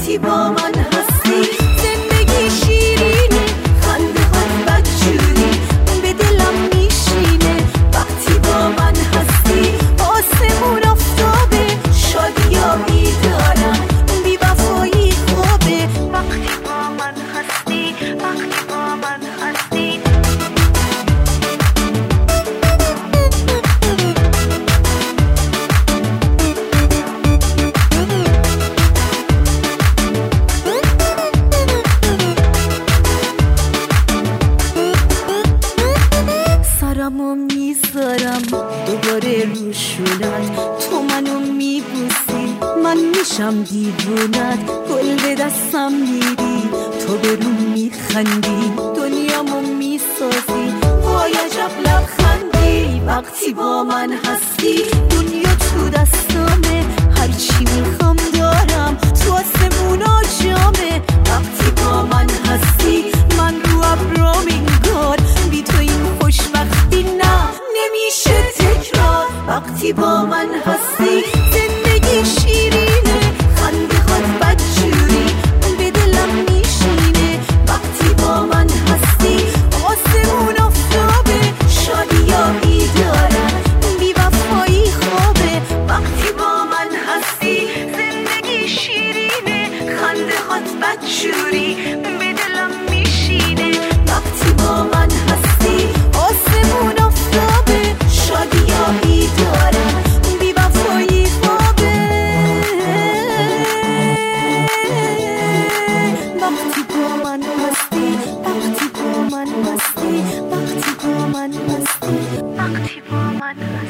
وقتی با من هستی. زندگی شیرینه، خنده هات بدجوری به دلم میشینه. وقتی با من هستی آسمون آفتابه، شادیایی دارم بی وفایی خوبه. وقتی با من هستی، وقتی با من هستی. سرمو میذارم دوباره روشونت، تو منو میبوسی من میشم دیوونت. گل به دستم میدی تو به روم میخندی، دنیامو میسازی وای عجب لبخندی. وقتی با من هستی دنیا تو دستامه، هرچی میخوام دارم تو آسمونا جامه. وقتی با من هستی من رو ابرام انگار، بی تو این خوشبختی نه نمیشه تکرار. وقتی با من هستی زندگی شیرینه، خنده هات بدجوری به دلم میشینه. وقتی با من هستی آسمون آفتابه، شادیایی دارم بی وفایی خوبه. وقتی با من هستی زندگی شیرینه، خنده هات بدجوری به دلم میشینه. وقتی با من هستی آسمون آفتابه، شادیایی دارم بی وفایی خوبه. وقتی با من هستی، وقتی با من هستی، وقتی با من هستی، وقتی با من هستی.